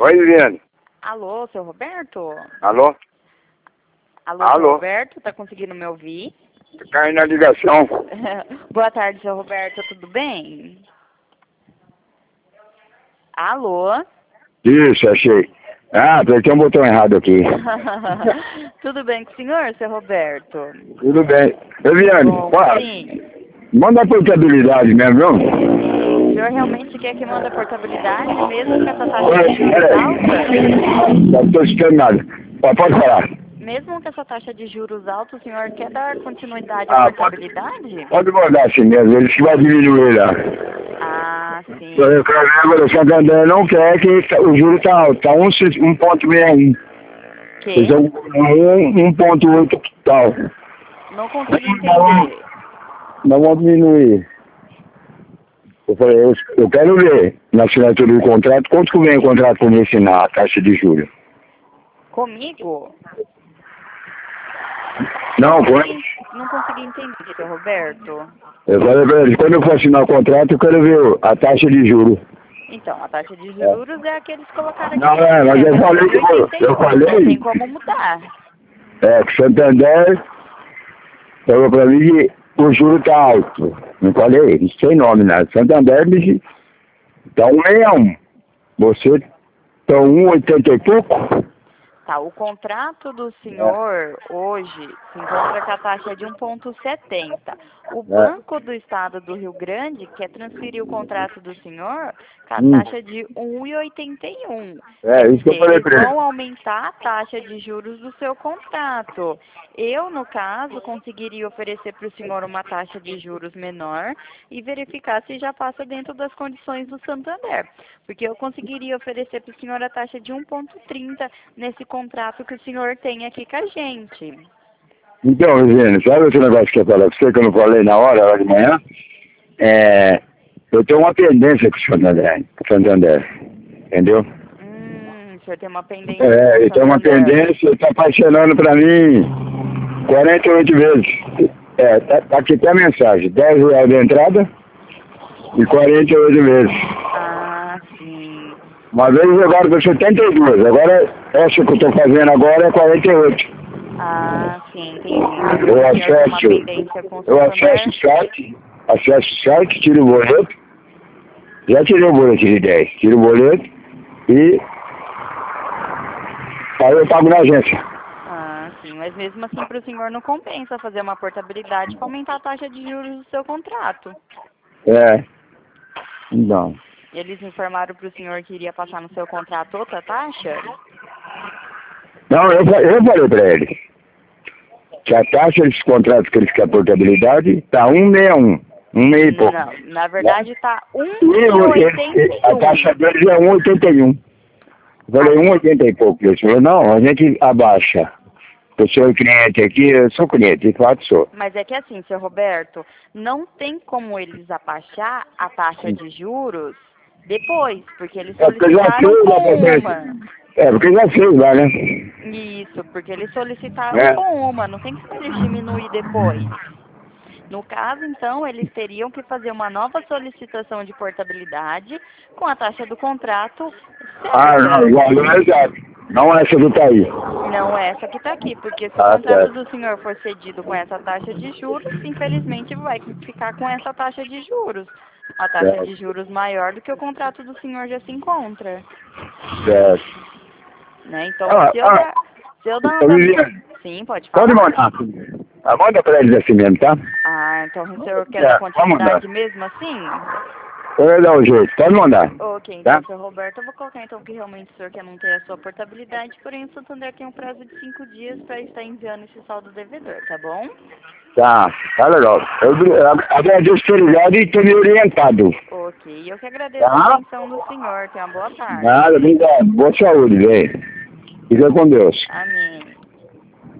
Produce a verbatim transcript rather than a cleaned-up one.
Oi, Viviane. Alô, seu Roberto? Alô? Alô, Alô? seu Roberto? Tá conseguindo me ouvir? Tá caindo a ligação. Boa tarde, seu Roberto. Tudo bem? Alô? Isso, achei. Ah, apertei um botão errado aqui. Tudo bem com o senhor, seu Roberto? Tudo bem. Ô, Viviane, Bom, ó, sim. manda a portabilidade mesmo, viu? O senhor realmente quer que manda portabilidade, mesmo com essa taxa de juros alta? Não estou escutando nada. Ó, pode falar. Mesmo com essa taxa de juros alta, o senhor quer dar continuidade à Ah, pode, portabilidade? pode mandar assim mesmo, eles que vai diminuir lá. Ah, sim. Eu quero ver agora, o Santander não quer que tá- o juro tá alto, tá um ponto sessenta e um. Que? Eles são um ponto oito tal. Não consigo entender. Não vamos diminuir. Eu falei, eu, eu quero ver na assinatura do contrato, quanto que vem o contrato por me ensinar a taxa de juros? Comigo? Não, foi? Consegui- Não consegui entender, seu Roberto. Eu falei pra eles, quando eu for assinar o contrato, eu quero ver a taxa de juros. Então, a taxa de juros é a que eles colocaram aqui Não, no é, mas eu sistema, falei um que vírgula oitenta e eu um, falei. não tem como mudar. É, que o Santander falou pra mim que o juro tá alto. Não falei, não sei nome, né? Santander me disse, tá um sessenta e um. Você tá um vírgula oitenta e pouco? Tá, o contrato do senhor hoje se encontra com a taxa de um vírgula setenta. O Banco do Estado do Rio Grande quer transferir o contrato do senhor com a Hum. taxa de um vírgula oitenta e um. É, isso que eu falei Eles pra ele. vão aumentar a taxa de juros do seu contrato. Eu, no caso, conseguiria oferecer para o senhor uma taxa de juros menor e verificar se já passa dentro das condições do Santander. Porque eu conseguiria oferecer para o senhor a taxa de um vírgula trinta nesse contrato que o senhor tem aqui com a gente. Então, Viviane, sabe esse negócio que eu falei pra você, que eu não falei na hora, lá de manhã? É, eu tenho uma pendência com o Santander, Santander, entendeu? Hum, o senhor tem uma pendência É, com o ele tem uma Santander. pendência, ele tá parcelando pra mim quarenta e oito vezes. É, tá, tá aqui até a mensagem, dez reais de entrada e quarenta e oito vezes. Ah, sim. Uma vez agora foi setenta e dois, agora essa que eu tô fazendo agora é quarenta e oito. Ah, sim, entendi. Então, Eu como o senhor tem uma acesso, pendência com o eu acesso o Santander, site, acesso o site, tiro o boleto, já tirei o boleto de dez, tiro o boleto e aí eu pago na agência. ah, sim, mas mesmo assim para o senhor não compensa fazer uma portabilidade para aumentar a taxa de juros do seu contrato. É, não. Eles informaram para o senhor que iria passar no seu contrato outra taxa? Não, eu, fa- eu falei pra eles que a taxa desses contratos que eles querem portabilidade tá um vírgula sessenta e um, um meio e pouco. Não, na verdade está um E vírgula eu- oitenta ele- e a taxa um. deles é um vírgula oitenta e um. Eu falei um vírgula oitenta e pouco. Eles falaram, não, a gente abaixa. Eu sou cliente aqui, eu sou cliente, de fato sou. Mas é que assim, seu Roberto, não tem como eles abaixar a taxa de juros depois, porque eles É porque já solicitaram fez lá com pra uma. É, porque já fez lá, né? Isso, porque eles solicitaram É. com uma, não tem como eles diminuir depois. No caso, então, eles teriam que fazer uma nova solicitação de portabilidade com a taxa do contrato Ah, certa. não, igual, não é exato. Não essa do T I. Não essa que está aqui, porque se o Ah, contrato certo. do senhor for cedido com essa taxa de juros, infelizmente vai ficar com essa taxa de juros. Uma taxa Certo. de juros maior do que o contrato do senhor já se encontra. Certo. Né? Então, Ah, se eu ah, dar... Se eu dar ô, uma... Viviane, Sim, pode pode falar. mandar. Ah, manda pra eles assim mesmo, tá? Ah, então o senhor quer É, dar vamos mandar. continuidade mesmo assim? Eu vou dar um jeito, pode mandar. Ok, então, Tá? seu Roberto, eu vou colocar então que realmente o senhor quer não ter a sua portabilidade, porém o Santander tem um prazo de cinco dias para estar enviando esse saldo devedor, tá bom? Tá, tá legal. Eu eu agradeço ter ligado e ter me orientado. Ok, eu que agradeço a Tá? atenção do senhor. Tenha uma boa tarde. Nada, obrigado. Boa saúde, velho. Fica com Deus. Amém.